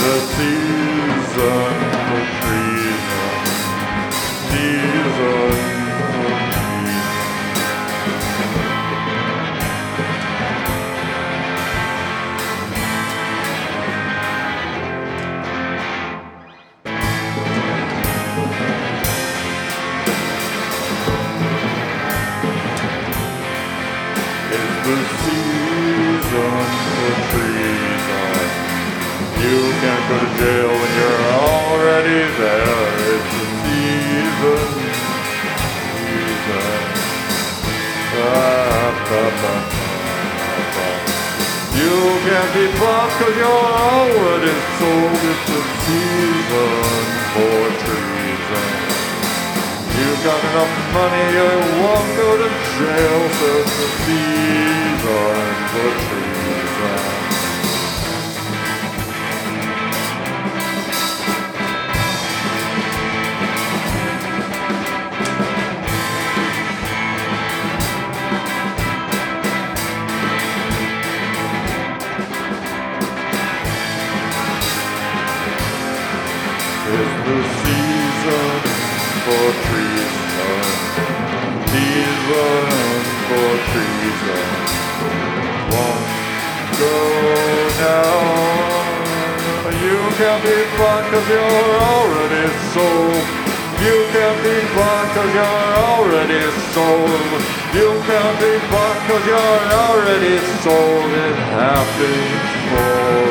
the season for treason. Season for treason. It's the season for treason. You can't go to jail when you're already there. It's the season. You can't be bought cause you're already sold. It's the season for treason. You've got enough money, you won't go to jail. So it's the season for treason. It's the season for treason. Season for treason. Won't go now. You can't be bought cause you're already sold. You can't be bought cause you're already sold. You can't be bought cause you're already sold. It happens for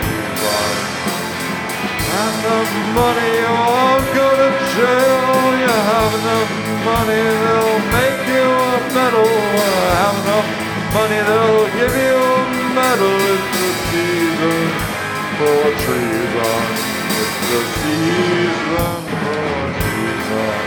enough money, you won't go to jail. You have enough money, they'll make you a medal. Have enough money, they'll give you a medal. It's the season for treason. It's the season for treason.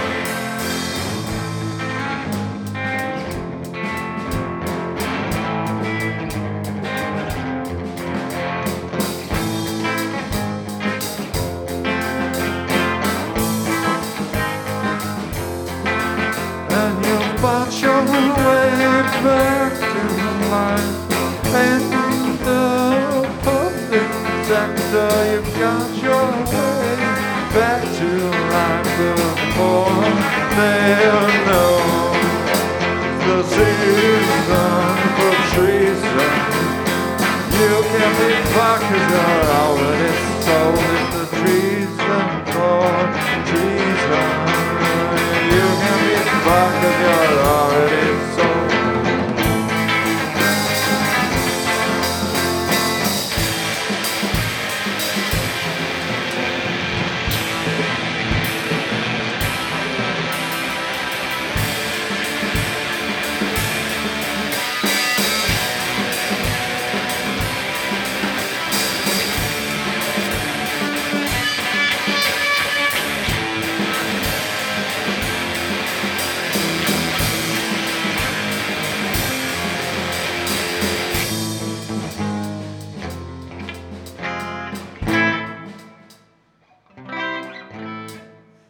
Bought your way back to life. In the public sector, you got your way back to life before they know the season for treason. You can't be bought 'cause you're out.